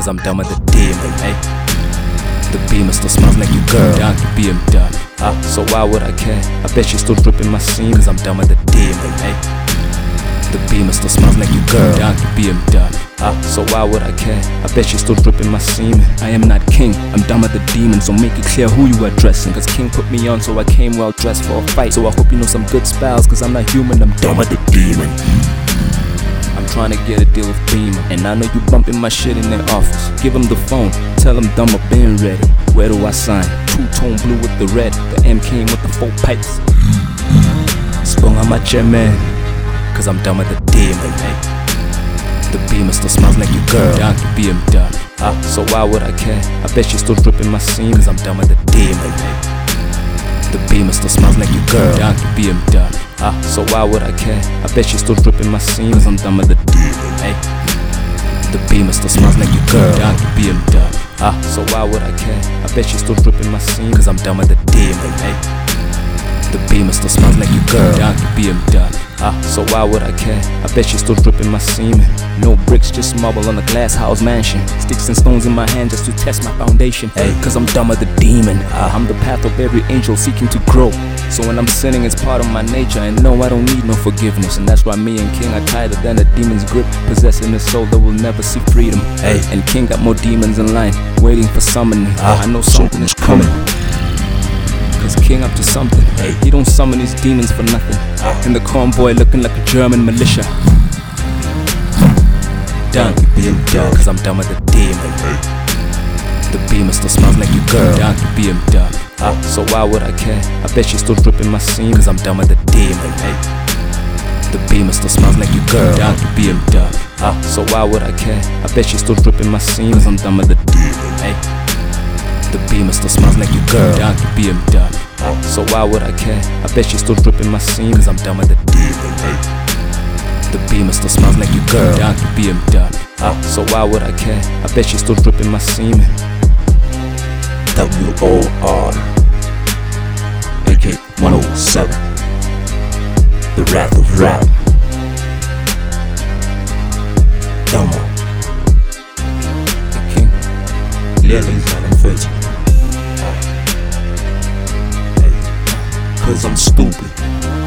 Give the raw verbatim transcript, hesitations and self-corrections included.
cause I'm done with the demon, hey. The Beamer still smells like you, girl. Down to B M W, huh? So why would I care? I bet she's still dripping my seam, cause I'm done with the demon, hey. The Beamer still smells like you, girl. Down to B M W, huh? So why would I care? I bet she's still dripping my semen. I am not king, I'm done with the demon. So make it clear who you are addressing, cause king put me on, so I came well dressed for a fight. So I hope you know some good spells, cause I'm not human, I'm done with the demon. I'm trying to get a deal with Beamer, and I know you bumping my shit in their office. Give him the phone, tell him dumb I've been ready. Where do I sign? Two-tone blue with the red, the M came with the four pipes. Sprung on my chair, man, cause I'm done with the demon, hey. The Beamer still smells like you, girl. Down to B M W, huh? So why would I care? I bet she's still dripping my seam, cause I'm done with the demon, hey. The Beamer still smells like you, girl. Down to B M W, huh? So why would I care? I bet she's still dripping my seam, cause I'm done with the demon, hey. The Beamer still smells like you, girl. Down to B M W, huh? So why would I care? I bet she's still dripping my seam, cause I'm done with the demon, hey. The Beamer still smells like you, girl. Down to B M W, huh? So why would I care? I bet she's still dripping my semen. No bricks, just marble on a glass house mansion. Sticks and stones in my hand just to test my foundation, hey. Cause I'm done with the demon, uh, I'm the path of every angel seeking to grow. So when I'm sinning, it's part of my nature, and no, I don't need no forgiveness. And that's why me and King are tighter than a demon's grip, possessing a soul that will never see freedom, hey. And King got more demons in line, waiting for summoning. uh, I know something is coming, cause King up to something, hey. He don't summon his demons for nothing. And the convoy looking like a German militia. Down to B M W, cause I'm done with the demon, hey. The Beamer still smells like you, girl. Down to B M W, huh? So why would I care? I bet she's still dripping my seam, cause I'm done with the demon, hey. The Beamer still smells like you, girl. Down to B M W, huh? So why would I care? I bet she's still dripping my seam, cause I'm done with the demon, hey. The Beamer still smells like you, girl. Down to B M W, huh? So why would I care? I bet she's still dripping my seam, cause I'm done with the demon, hey. The Beamer still smells like you, girl. Down to B M W, huh? So why would I care? I bet she's still dripping my semen. W O R A K one oh seven, the wrath of rap. Domo The King, eleven thirty. Cause I'm stupid.